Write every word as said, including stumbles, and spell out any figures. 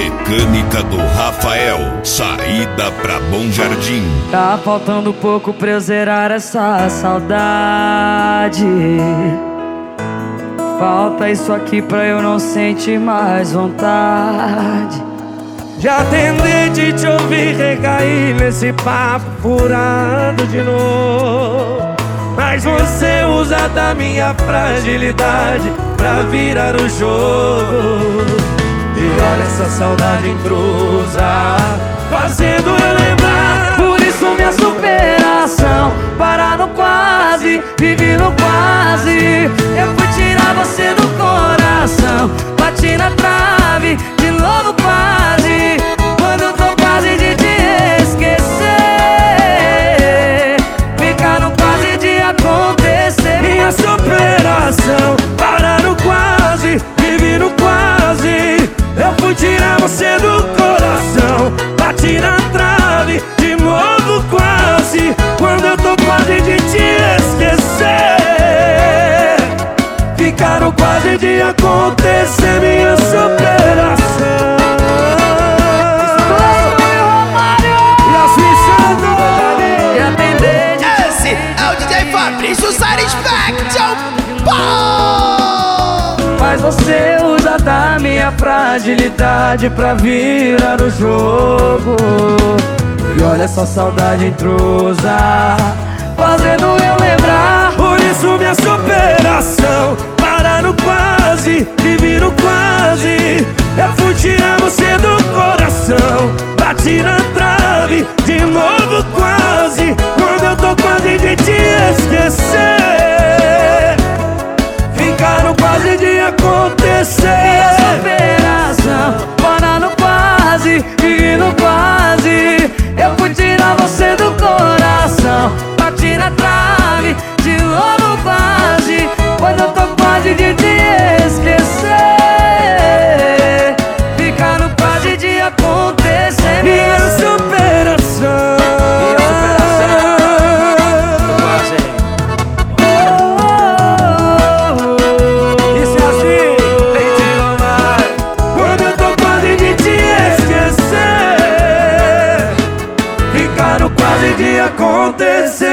Mecânica do Rafael, saída pra Bom Jardim. Tá faltando pouco pra eu zerar essa saudade. Falta isso aqui pra eu não sentir mais vontade. Já tentei te ouvir recair nesse papo furado de novo, mas você usa da minha fragilidade pra virar o jogo. E olha essa saudade intrusa, fazendo eu lembrar. Por isso minha superação para no quase, vive no quase. Eu fui tirar você do coração, bati na trave, de novo quase. Quando eu tô quase de te esquecer, fica no quase de acontecer. Minha superação para no quase, vive no quase. Eu fui tirar você do coração, bati na trave, de novo quase. Quando eu tô quase de te esquecer, ficaram quase de acontecer. Minha superação. E assim Santo E atender de Esse é o D J Fabrício Satisfaction. Mas você usa da minha fragilidade pra virar o jogo. E olha essa saudade intrusa, fazendo eu lembrar. Por isso minha superação para no quase, vive no quase. Eu fui tirar você do coração, bati na trave, de novo quase. Quando eu tô quase de te esquecer, ficaram quase de acontecer. Minha superação para no quase, vive no quase. Eu fui tirar você do coração, bati na trave, de novo quase. Quando eu tô quase de te esquecer, ficaram quase de acontecer. Minha superação. Isso é assim, Leite Lomar. Quando eu tô quase de te esquecer, ficaram quase de acontecer.